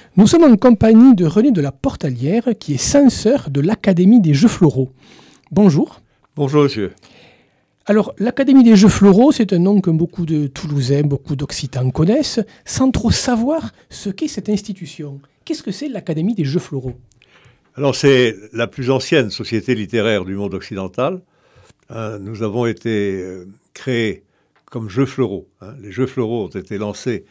Nous sommes en compagnie de René de la Portalière, qui est censeur de l'Académie des Jeux Floraux. Bonjour. Bonjour monsieur. Alors, l'Académie des Jeux Floraux, c'est un nom que beaucoup de Toulousains, beaucoup d'Occitans connaissent, sans trop savoir ce qu'est cette institution. Qu'est-ce que c'est l'Académie des Jeux Floraux ? Alors c'est la plus ancienne société littéraire du monde occidental. Nous avons été créés comme Jeux Floraux. Les Jeux Floraux ont été lancés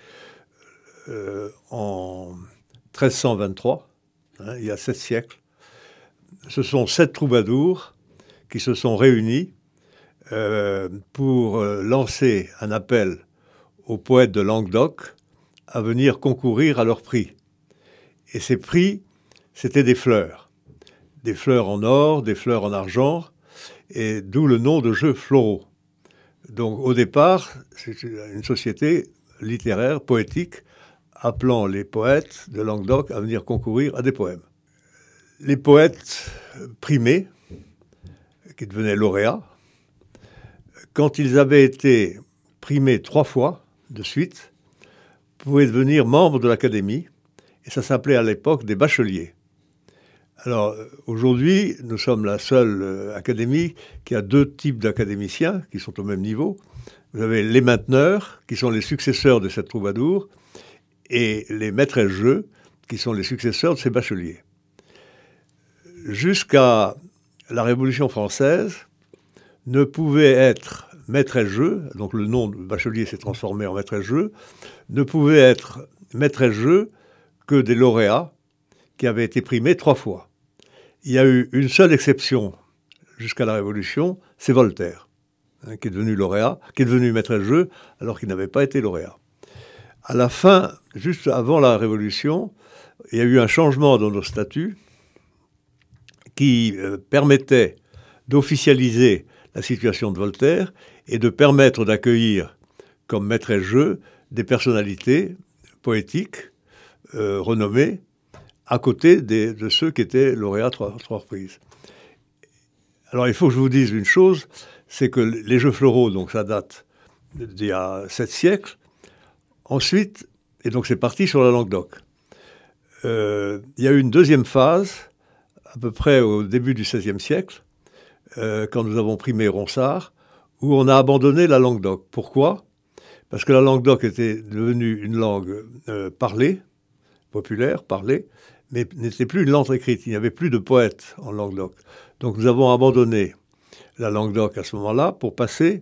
en 1323, il y a 7 siècles. Ce sont 7 troubadours qui se sont réunis pour lancer un appel aux poètes de Languedoc à venir concourir à leur prix. Et ces prix, c'était des fleurs en or, des fleurs en argent, et d'où le nom de Jeux Floraux. Donc au départ, c'est une société littéraire, poétique, appelant les poètes de Languedoc à venir concourir à des poèmes. Les poètes primés, qui devenaient lauréats, quand ils avaient été primés 3 fois de suite, pouvaient devenir membres de l'Académie, et ça s'appelait à l'époque des bacheliers. Alors aujourd'hui, nous sommes la seule académie qui a 2 types d'académiciens qui sont au même niveau. Vous avez les mainteneurs, qui sont les successeurs de ces troubadours, et les maîtresses-jeux, qui sont les successeurs de ces bacheliers. Jusqu'à la Révolution française, ne pouvait être maîtresse-jeu, donc le nom de bachelier s'est transformé en maîtresse-jeu, ne pouvait être maîtresse-jeu que des lauréats qui avaient été primés 3 fois. Il y a eu une seule exception jusqu'à la Révolution, c'est Voltaire, qui est devenu lauréat, qui est devenu maîtresse-jeu alors qu'il n'avait pas été lauréat. À la fin, juste avant la Révolution, il y a eu un changement dans nos statuts qui permettait d'officialiser la situation de Voltaire et de permettre d'accueillir comme maîtresse-jeu des personnalités poétiques renommées à côté de ceux qui étaient lauréats 3 reprises. Alors il faut que je vous dise une chose, c'est que les Jeux Floraux, donc ça date d'il y a 7 siècles. Ensuite, et donc c'est parti sur la Languedoc. Il y a eu une deuxième phase, à peu près au début du XVIe siècle, quand nous avons primé Ronsard, où on a abandonné la Languedoc. Pourquoi ? Parce que la Languedoc était devenue une langue parlée, populaire, parlée, mais n'était plus une langue écrite. Il n'y avait plus de poètes en Languedoc. Donc nous avons abandonné la Languedoc à ce moment-là pour passer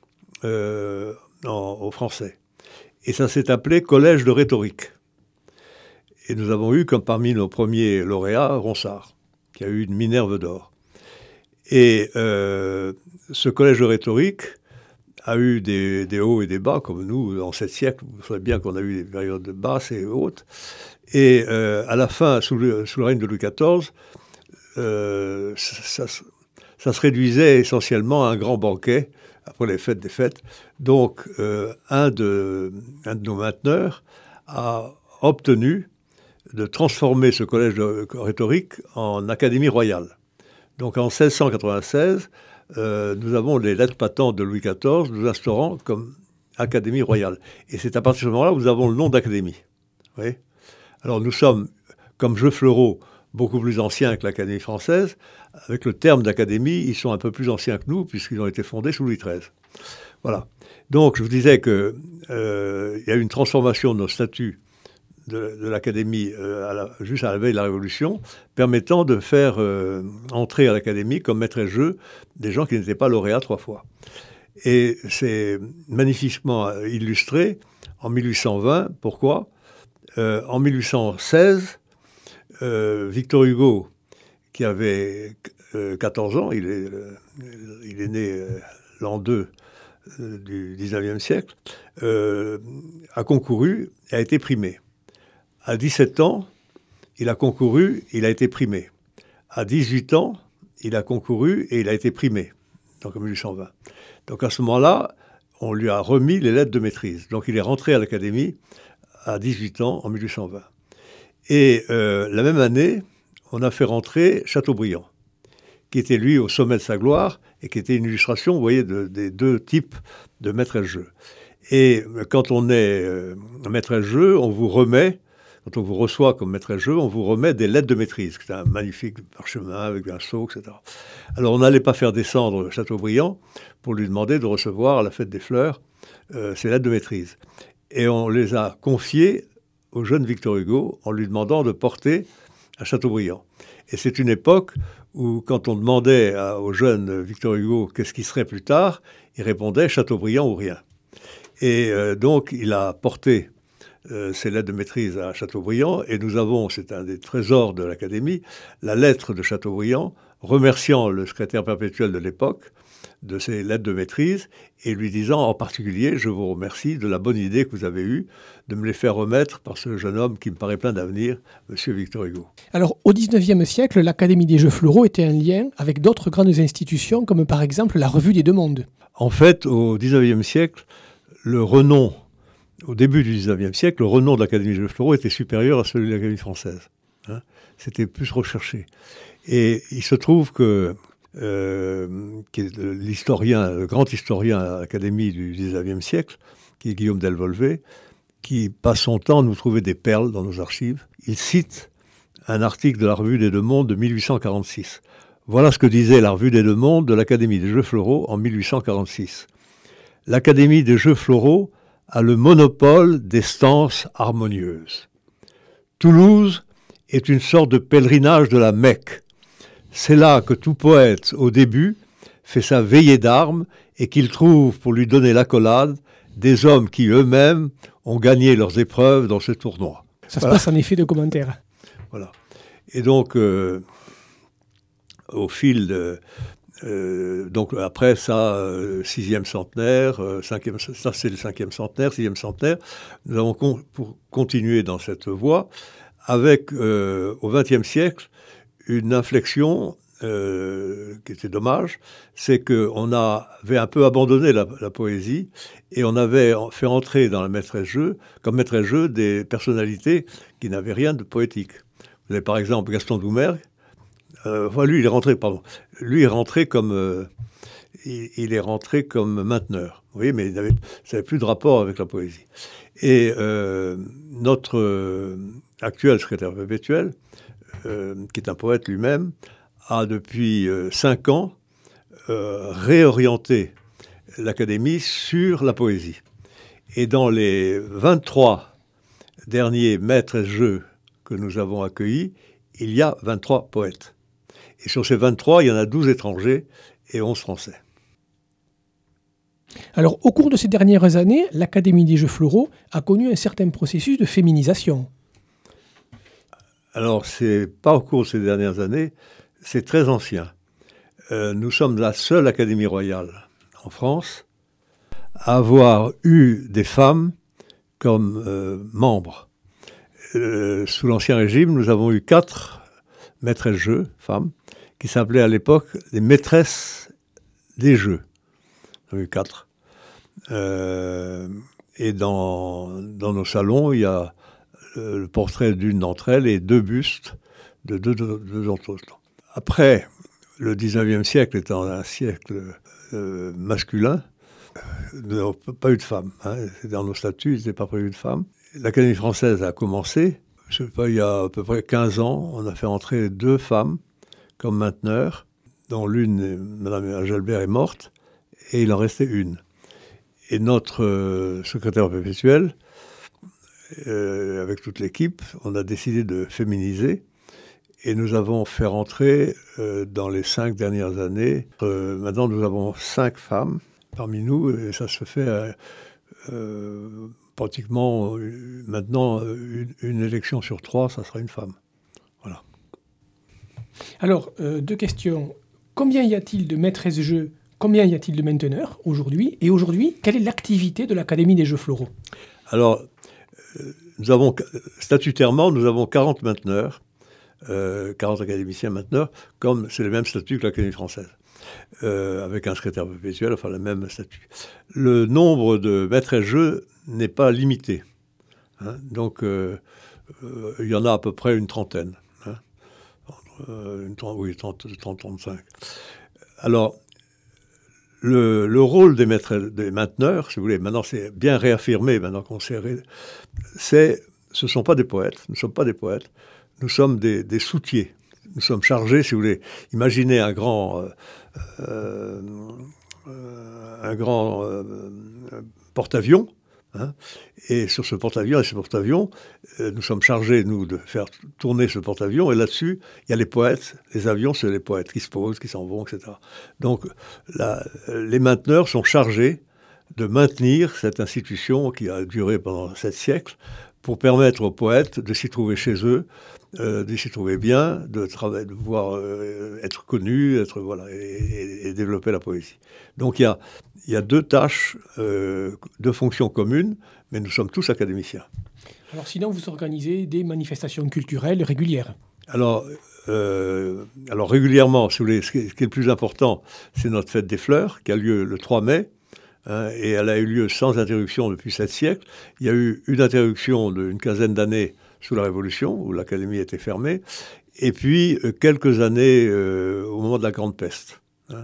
au français. Et ça s'est appelé Collège de rhétorique. Et nous avons eu, comme parmi nos premiers lauréats, Ronsard, qui a eu une Minerve d'or. Et ce collège de rhétorique a eu des hauts et des bas, comme nous, en 7 siècles. Vous savez bien qu'on a eu des périodes basses et hautes. Et à la fin, sous le règne de Louis XIV, ça se réduisait essentiellement à un grand banquet après les fêtes des fêtes. Donc, un de nos mainteneurs a obtenu de transformer ce collège de rhétorique en académie royale. Donc, en 1696, nous avons les lettres patentes de Louis XIV nous instaurant comme académie royale. Et c'est à partir de ce moment-là que nous avons le nom d'académie. Vous voyez ? Alors, nous sommes, comme Jeux Floraux, beaucoup plus anciens que l'Académie française. Avec le terme d'académie, ils sont un peu plus anciens que nous, puisqu'ils ont été fondés sous Louis XIII. Voilà. Donc, je vous disais qu'il y a eu une transformation de nos statuts de l'Académie juste à la veille de la Révolution, permettant de faire entrer à l'Académie comme maîtresse-jeu des gens qui n'étaient pas lauréats 3 fois. Et c'est magnifiquement illustré en 1820. Pourquoi ? En 1816, Victor Hugo, qui avait 14 ans, il est né l'an 2 du 19e siècle, a concouru et a été primé. À 17 ans, il a concouru, il a été primé. À 18 ans, il a concouru et il a été primé, donc en 1820. Donc à ce moment-là, on lui a remis les lettres de maîtrise. Donc il est rentré à l'Académie à 18 ans en 1820. Et la même année, on a fait rentrer Chateaubriand, qui était lui au sommet de sa gloire et qui était une illustration, vous voyez, des 2 types de maîtresse-jeu. Et quand on est maîtresse-jeu, on vous remet quand on vous reçoit comme maîtresse jeu, on vous remet des lettres de maîtrise. C'est un magnifique parchemin avec un sceau, etc. Alors on n'allait pas faire descendre Chateaubriand pour lui demander de recevoir à la fête des fleurs ces lettres de maîtrise. Et on les a confiées au jeune Victor Hugo en lui demandant de porter à Chateaubriand. Et c'est une époque où, quand on demandait au jeune Victor Hugo qu'est-ce qui serait plus tard, il répondait Chateaubriand ou rien. Et donc, il a porté ces lettres de maîtrise à Chateaubriand, et nous avons, c'est un des trésors de l'Académie, la lettre de Chateaubriand remerciant le secrétaire perpétuel de l'époque de ces lettres de maîtrise et lui disant en particulier « Je vous remercie de la bonne idée que vous avez eue de me les faire remettre par ce jeune homme qui me paraît plein d'avenir, M. Victor Hugo. » Alors, au XIXe siècle, l'Académie des Jeux Floraux était un lien avec d'autres grandes institutions, comme par exemple la Revue des Deux Mondes. En fait, au XIXe siècle, le renom, au début du XIXe siècle, le renom de l'Académie des Jeux Floraux était supérieur à celui de l'Académie française. C'était plus recherché. Et il se trouve que qui est le grand historien à l'Académie du XIXe siècle, qui est Guillaume Delvolvé, qui passe son temps à nous trouver des perles dans nos archives. Il cite un article de la Revue des Deux Mondes de 1846. Voilà ce que disait la Revue des Deux Mondes de l'Académie des Jeux Floraux en 1846. L'Académie des Jeux Floraux a le monopole des stances harmonieuses. Toulouse est une sorte de pèlerinage de la Mecque. C'est là que tout poète, au début, fait sa veillée d'armes et qu'il trouve, pour lui donner l'accolade, des hommes qui eux-mêmes ont gagné leurs épreuves dans ce tournoi. Ça se passe en effet de commentaires. Voilà. Et donc, au fil de... donc après ça, sixième centenaire, cinquième, ça c'est le 5e centenaire, 6e centenaire, nous avons pour continuer dans cette voie, avec au XXe siècle, une inflexion qui était dommage, c'est qu'on avait un peu abandonné la poésie et on avait fait entrer dans la maîtresse-jeu, comme maîtresse-jeu, des personnalités qui n'avaient rien de poétique. Vous avez par exemple Gaston Doumergue, lui il est rentré comme il est rentré comme mainteneur. Vous voyez, mais ça n'avait plus de rapport avec la poésie. Et notre actuel secrétaire perpétuel, qui est un poète lui-même, a depuis 5 ans réorienté l'Académie sur la poésie. Et dans les 23 derniers maîtres-jeux que nous avons accueillis, il y a 23 poètes. Et sur ces 23, il y en a 12 étrangers et 11 français. Alors, au cours de ces dernières années, l'Académie des Jeux Floraux a connu un certain processus de féminisation. Alors, c'est pas au cours de ces dernières années, c'est très ancien. Nous sommes la seule Académie royale en France à avoir eu des femmes comme membres. Sous l'Ancien Régime, nous avons eu 4 maîtresses jeux, femmes, qui s'appelaient à l'époque les maîtresses des jeux. Nous avons eu 4. Et dans nos salons, il y a le portrait d'une d'entre elles et 2 bustes de deux autres. Après, le 19e siècle étant un siècle masculin, nous n'avons pas eu de femmes. Dans nos statuts, il n'était pas prévu de femmes. L'Académie française a commencé, je sais pas, il y a à peu près 15 ans, on a fait entrer 2 femmes comme mainteneurs, dont l'une, Mme Agelbert, est morte, et il en restait une. Et notre secrétaire perpétuel, avec toute l'équipe, on a décidé de féminiser, et nous avons fait rentrer dans les 5 dernières années, maintenant nous avons 5 femmes parmi nous, et ça se fait pratiquement maintenant une élection sur 3, ça sera une femme. Voilà. Alors, 2 questions. Combien y a-t-il de maîtresses jeux, combien y a-t-il de mainteneurs aujourd'hui? Et aujourd'hui, quelle est l'activité de l'Académie des Jeux Floraux? Alors, statutairement, nous avons 40 mainteneurs, 40 académiciens mainteneurs, comme c'est le même statut que l'Académie française, avec un secrétaire perpétuel, enfin le même statut. Le nombre de maîtresses jeux n'est pas limité. Donc, il y en a à peu près une trentaine. 30-35. Alors, le rôle des mainteneurs, si vous voulez, maintenant c'est bien réaffirmé, maintenant qu'on sait, c'est ce ne sont pas des poètes, nous ne sommes pas des poètes, nous sommes des soutiers. Nous sommes chargés, si vous voulez, imaginez un grand porte-avions, hein, et sur ce porte-avions, nous sommes chargés, nous, de faire tourner ce porte-avions, et là-dessus, il y a les poètes, les avions, c'est les poètes qui se posent, qui s'en vont, etc. Donc, les mainteneurs sont chargés de maintenir cette institution qui a duré pendant 7 siècles, pour permettre aux poètes de s'y trouver chez eux, de s'y trouver bien, de pouvoir être connus, et développer la poésie. Donc il y a 2 tâches, 2 fonctions communes, mais nous sommes tous académiciens. Alors sinon, vous organisez des manifestations culturelles régulières? Alors régulièrement, si vous voulez, ce qui est le plus important, c'est notre fête des fleurs, qui a lieu le 3 mai, et elle a eu lieu sans interruption depuis 7 siècles. Il y a eu une interruption d'une quinzaine d'années sous la Révolution, où l'Académie était fermée, et puis quelques années au moment de la Grande Peste.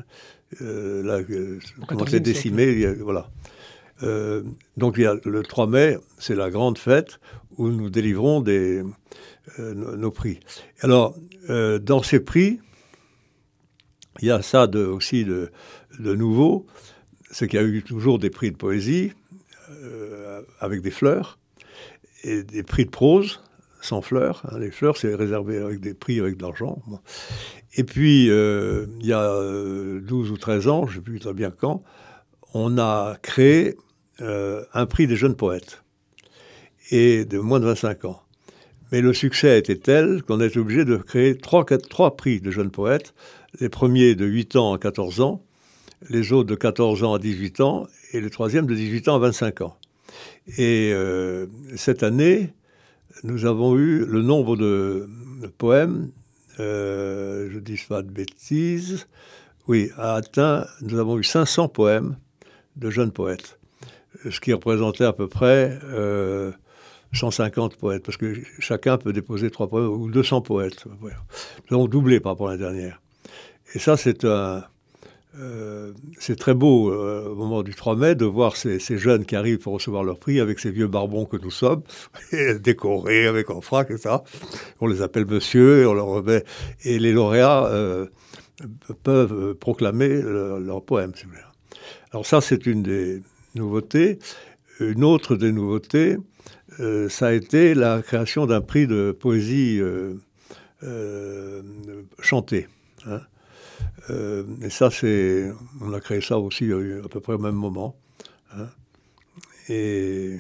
Là, on était décimé, voilà. Donc il y a le 3 mai, c'est la grande fête où nous délivrons nos prix. Alors, dans ces prix, il y a ça aussi de nouveau, c'est qu'il y a eu toujours des prix de poésie avec des fleurs et des prix de prose sans fleurs. Hein. Les fleurs, c'est réservé avec des prix avec de l'argent. Bon. Et puis, il y a 12 ou 13 ans, je ne sais plus très bien quand, on a créé un prix des jeunes poètes et de moins de 25 ans. Mais le succès a été tel qu'on a été obligé de créer 3 prix de jeunes poètes, les premiers de 8 ans à 14 ans, les autres de 14 ans à 18 ans, et le troisième de 18 ans à 25 ans. Et cette année, nous avons eu le nombre de poèmes, je ne dis pas de bêtises, oui, nous avons eu 500 poèmes de jeunes poètes, ce qui représentait à peu près 150 poètes, parce que chacun peut déposer 3 poèmes, ou 200 poètes. Voilà. Nous avons doublé par rapport à l'année dernière. Et ça, c'est très beau au moment du 3 mai de voir ces jeunes qui arrivent pour recevoir leur prix avec ces vieux barbons que nous sommes, décorés avec en frac et ça. On les appelle monsieur, on leur remet. Et les lauréats peuvent proclamer leurs poèmes, si vous voulez. Alors ça, c'est une des nouveautés. Une autre des nouveautés, ça a été la création d'un prix de poésie chantée. Hein. Et ça, on a créé ça aussi à peu près au même moment. Hein. Et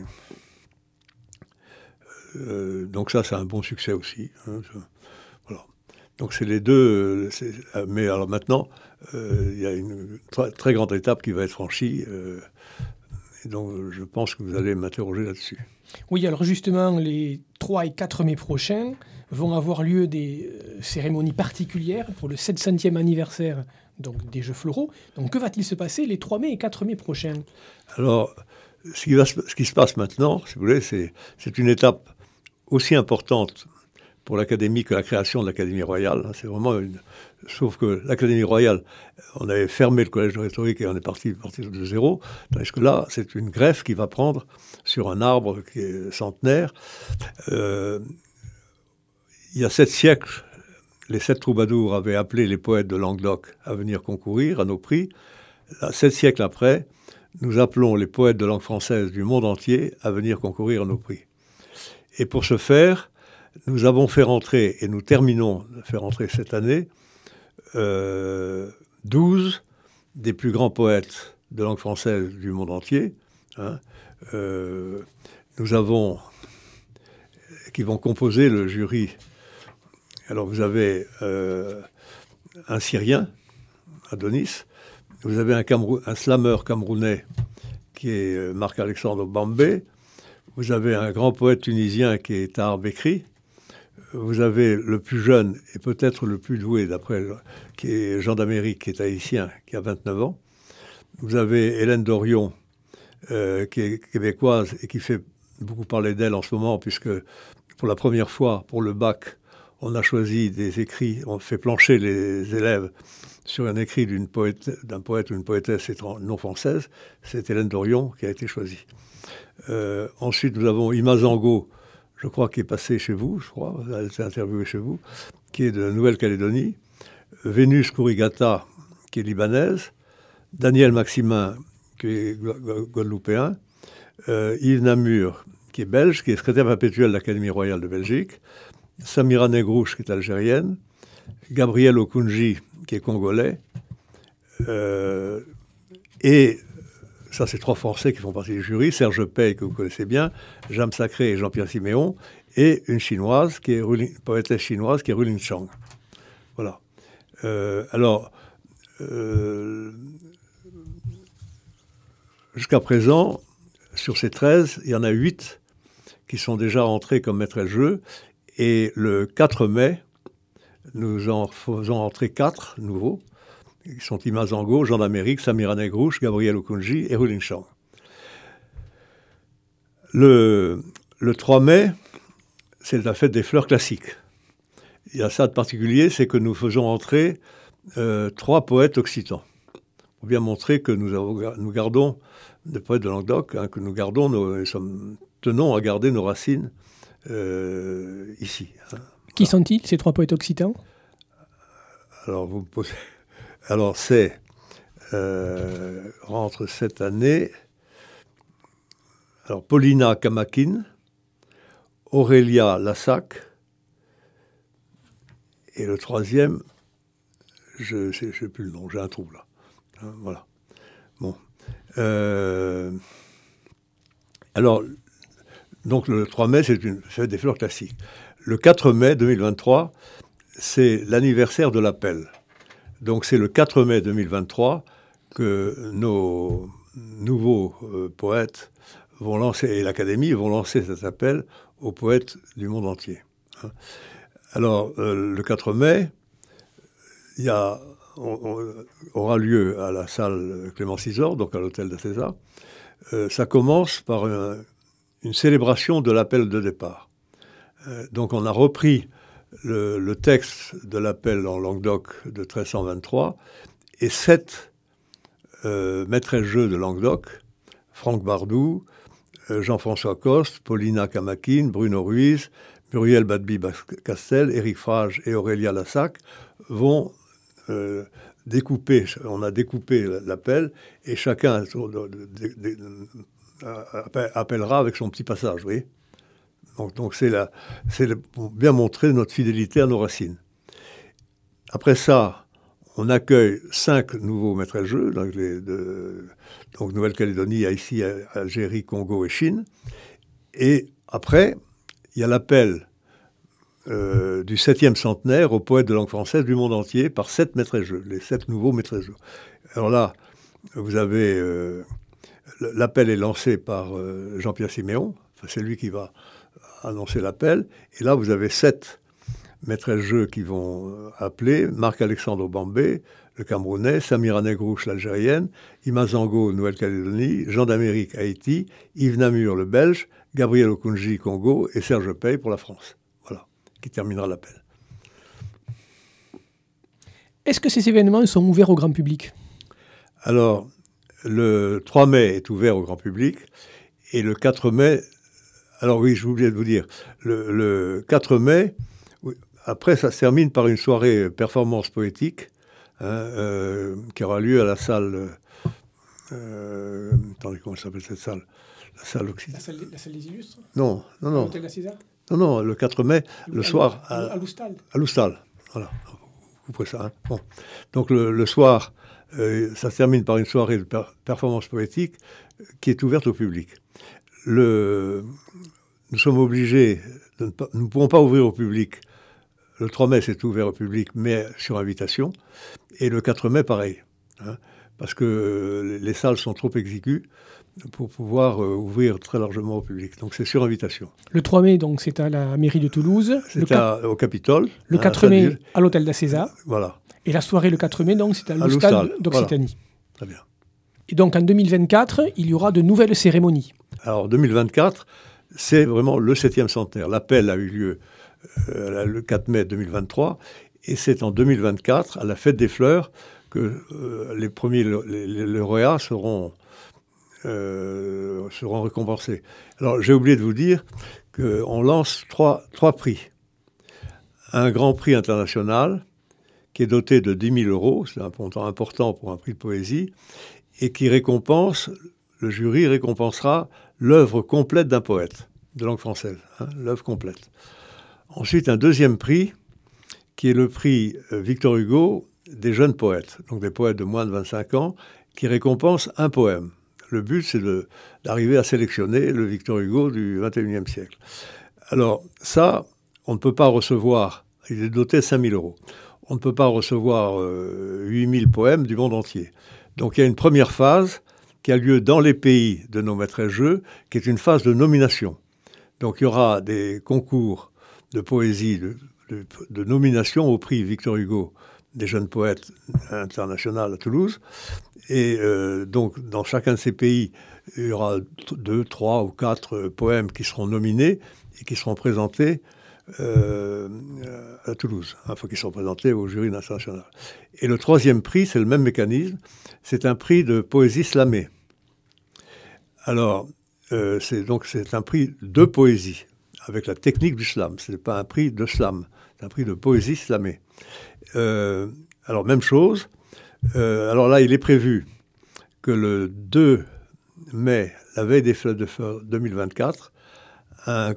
donc ça, c'est un bon succès aussi. Hein. Voilà. Donc c'est les deux. Mais alors maintenant, il y a une très grande étape qui va être franchie. Et donc je pense que vous allez m'interroger là-dessus. Oui, alors justement, les 3 et 4 mai prochains vont avoir lieu des cérémonies particulières pour le 700e anniversaire donc, des Jeux Floraux. Donc que va-t-il se passer les 3 mai et 4 mai prochains? Alors, ce qui se passe maintenant, si vous voulez, c'est une étape aussi importante pour l'Académie que la création de l'Académie royale. C'est vraiment sauf que l'Académie royale, on avait fermé le collège de rhétorique et on est parti de zéro, tandis que là, c'est une greffe qui va prendre sur un arbre qui est centenaire. Il y a 7 siècles, les 7 troubadours avaient appelé les poètes de Languedoc à venir concourir à nos prix. Là, 7 siècles après, nous appelons les poètes de langue française du monde entier à venir concourir à nos prix. Et pour ce faire, nous avons fait rentrer, et nous terminons de faire rentrer cette année, 12 des plus grands poètes de langue française du monde entier. Hein. Nous avons, qui vont composer le jury. Alors vous avez un Syrien, Adonis, vous avez un slammer camerounais qui est Marc-Alexandre Bambé, vous avez un grand poète tunisien qui est Tahar Bekri, vous avez le plus jeune et peut-être le plus doué d'après, qui est Jean d'Amérique, qui est haïtien, qui a 29 ans. Vous avez Hélène Dorion, qui est québécoise et qui fait beaucoup parler d'elle en ce moment, puisque pour la première fois, pour le bac, on a choisi des écrits, on fait plancher les élèves sur un écrit d'un poète ou une poétesse non française. C'est Hélène Dorion qui a été choisie. Ensuite, nous avons Ima Zango, je crois, qui est passée chez vous, elle s'est interviewée chez vous, qui est de Nouvelle-Calédonie, Vénus Kourigata, qui est libanaise, Daniel Maximin, qui est guadeloupéen, Yves Namur, qui est belge, qui est secrétaire perpétuel de l'Académie royale de Belgique, Samira Negrouche, qui est algérienne, Gabriel Okunji, qui est congolais, et ça, c'est 3 Français qui font partie du jury, Serge Pey, que vous connaissez bien, Jam Sacré et Jean-Pierre Siméon, et une chinoise, poétesse chinoise, qui est Rulin Chang. Voilà. Jusqu'à présent, sur ces 13, il y en a 8 qui sont déjà entrés comme maîtres de jeu, et le 4 mai, nous en faisons entrer 4 nouveaux, qui sont Ima Zango, Jean d'Amérique, Samira Negrouche, Gabriel Okunji et Rulin Chang. Le 3 mai, c'est la fête des fleurs classiques. Il y a ça de particulier, c'est que nous faisons entrer 3 poètes occitans, pour bien montrer que nous gardons, des poètes de Languedoc, que nous tenons à garder nos racines ici. Qui sont-ils, ces 3 poètes occitans? Alors, c'est rentre cette année. Alors, Paulina Kamakin, Aurélia Lassac, et le 3e, je ne sais plus le nom, j'ai un trou là. Voilà. Bon. Alors, donc le 3 mai, c'est une fête des fleurs classiques. Le 4 mai 2023, c'est l'anniversaire de l'appel. Donc c'est le 4 mai 2023 que nos nouveaux poètes vont lancer, et l'Académie vont lancer cet appel aux poètes du monde entier. Alors, le 4 mai, aura lieu à la salle Clément Cisor, donc à l'hôtel d'Acésa. Ça commence par une célébration de l'appel de départ. Donc on a repris le texte de l'appel en Languedoc de 1323 et 7 maîtres jeux de Languedoc, Franck Bardou, Jean-François Coste, Paulina Kamakin, Bruno Ruiz, Muriel Badby-Castel, Éric Frage et Aurélia Lassac vont découper. On a découpé l'appel et chacun appellera avec son petit passage, vous voyez. Donc c'est pour bien montrer notre fidélité à nos racines. Après ça, on accueille 5 nouveaux maîtres de jeu, donc Nouvelle-Calédonie, Haïti, Algérie, Congo et Chine. Et après, il y a l'appel du 7e centenaire aux poètes de langue française du monde entier par 7 maîtres de jeu, les 7 nouveaux maîtres de jeu. Alors là, vous avez... l'appel est lancé par Jean-Pierre Siméon, c'est lui qui va annoncer l'appel. Et là, vous avez 7 maîtres de jeu qui vont appeler: Marc-Alexandre Bambé, le Camerounais, Samira Negrouche, l'Algérienne, Ima Zango, Nouvelle-Calédonie, Jean d'Amérique, Haïti, Yves Namur, le Belge, Gabriel Okunji, Congo, et Serge Pey pour la France. Voilà, qui terminera l'appel. Est-ce que ces événements sont ouverts au grand public? Alors, le 3 mai est ouvert au grand public, et le 4 mai... Alors oui, j'ai oublié de vous dire, le 4 mai, après ça se termine par une soirée performance poétique qui aura lieu à la salle... attendez, comment s'appelle cette salle? La salle Occitane. La salle des Illustres? Non. L'hôtel d'Acésa? Non, le 4 mai, le soir... À l'Oustal. À l'Oustal, voilà. Vous pouvez ça, hein. Bon. Donc le soir, ça se termine par une soirée de performance poétique qui est ouverte au public. Nous sommes obligés, nous ne pouvons pas ouvrir au public. Le 3 mai, c'est ouvert au public, mais sur invitation. Et le 4 mai, pareil. Parce que les salles sont trop exiguës pour pouvoir ouvrir très largement au public. Donc c'est sur invitation. Le 3 mai, donc, c'est à la mairie de Toulouse. C'est au Capitole. Le 4 mai, à l'hôtel d'Acésa. Voilà. Et la soirée le 4 mai, donc, c'est à l'Oustal d'Occitanie. Voilà. Très bien. Et donc en 2024, il y aura de nouvelles cérémonies. Alors 2024, c'est vraiment le 7e centenaire. L'appel a eu lieu le 4 mai 2023, et c'est en 2024, à la fête des fleurs, que les premiers lauréats seront récompensés. Alors j'ai oublié de vous dire qu'on lance trois prix. Un grand prix international qui est doté de 10 000 €, c'est un montant important pour un prix de poésie, et qui le jury récompensera l'œuvre complète d'un poète de langue française, l'œuvre complète. Ensuite, un deuxième prix, qui est le prix Victor Hugo des jeunes poètes, donc des poètes de moins de 25 ans, qui récompense un poème. Le but, c'est d'arriver à sélectionner le Victor Hugo du XXIe siècle. Alors ça, on ne peut pas recevoir, il est doté de 5 000 €. On ne peut pas recevoir 8 000 poèmes du monde entier. Donc il y a une première phase qui a lieu dans les pays de nos maîtres-jeux, qui est une phase de nomination. Donc il y aura des concours de poésie, de nomination au prix Victor Hugo des jeunes poètes international à Toulouse. Et donc dans chacun de ces pays, il y aura 2, 3 ou 4 poèmes qui seront nominés et qui seront présentés à Toulouse. Il faut qu'ils soient présentés au jury international. Et le troisième prix, c'est le même mécanisme, c'est un prix de poésie slamée. Alors, c'est un prix de poésie, avec la technique du slam. Ce n'est pas un prix de slam, c'est un prix de poésie slamée. Alors, même chose. Alors là, il est prévu que le 2 mai, la veille des Fêtes de Fleurs 2024, un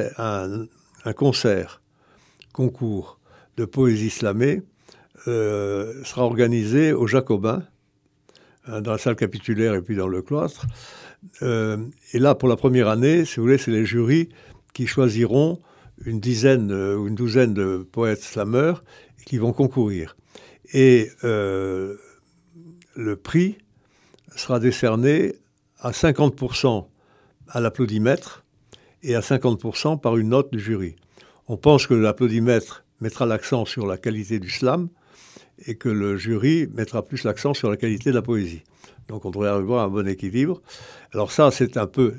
concours de poésie slamée sera organisé au Jacobin, dans la salle capitulaire et puis dans le cloître. Et là, pour la première année, si vous voulez, c'est les jurys qui choisiront une dizaine ou une douzaine de poètes slameurs qui vont concourir. Et le prix sera décerné à 50% à l'applaudimètre et à 50% par une note du jury. On pense que l'applaudimètre mettra l'accent sur la qualité du slam et que le jury mettra plus l'accent sur la qualité de la poésie. Donc on devrait avoir un bon équilibre. Alors ça, c'est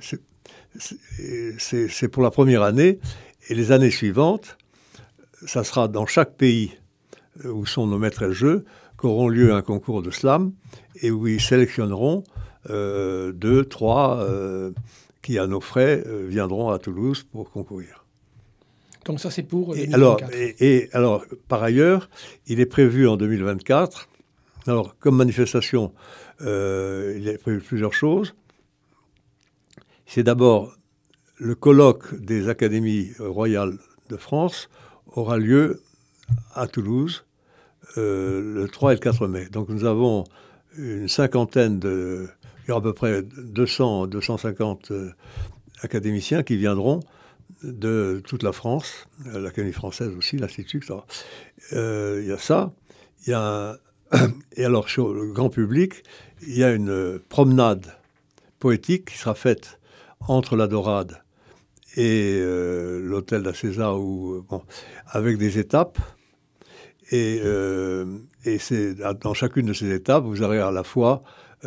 pour la première année. Et les années suivantes, ça sera dans chaque pays où sont nos maîtres-jeux qu'auront lieu un concours de slam et où ils sélectionneront 2, 3 qui, à nos frais, viendront à Toulouse pour concourir. Donc ça, c'est pour 2024. Alors, par ailleurs, il est prévu en 2024, alors comme manifestation, il est prévu plusieurs choses. C'est d'abord le colloque des académies royales de France aura lieu à Toulouse le 3 et le 4 mai. Donc nous avons une cinquantaine il y aura à peu près 200-250 académiciens qui viendront de toute la France, l'Académie française aussi, l'Institut, etc. Il y a ça. Et alors, sur le grand public, il y a une promenade poétique qui sera faite entre la Dorade et l'hôtel de César, avec des étapes. Et dans chacune de ces étapes, vous aurez à la fois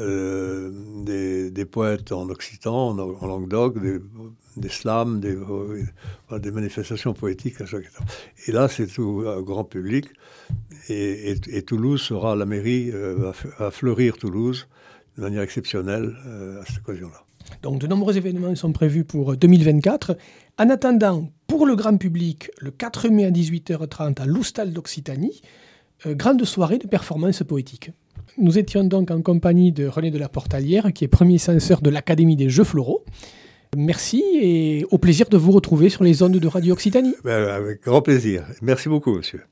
des poètes en occitan, en Languedoc, des slams, des manifestations poétiques à chaque étape. Et là, c'est tout grand public. Et Toulouse sera, la mairie va fleurir Toulouse de manière exceptionnelle à cette occasion-là. Donc de nombreux événements sont prévus pour 2024. En attendant, pour le grand public, le 4 mai à 18h30 à l'Oustal d'Occitanie, grande soirée de performances poétiques. Nous étions donc en compagnie de René de la Portalière, qui est premier censeur de l'Académie des Jeux Floraux. Merci et au plaisir de vous retrouver sur les ondes de Radio Occitanie. Avec grand plaisir. Merci beaucoup, monsieur.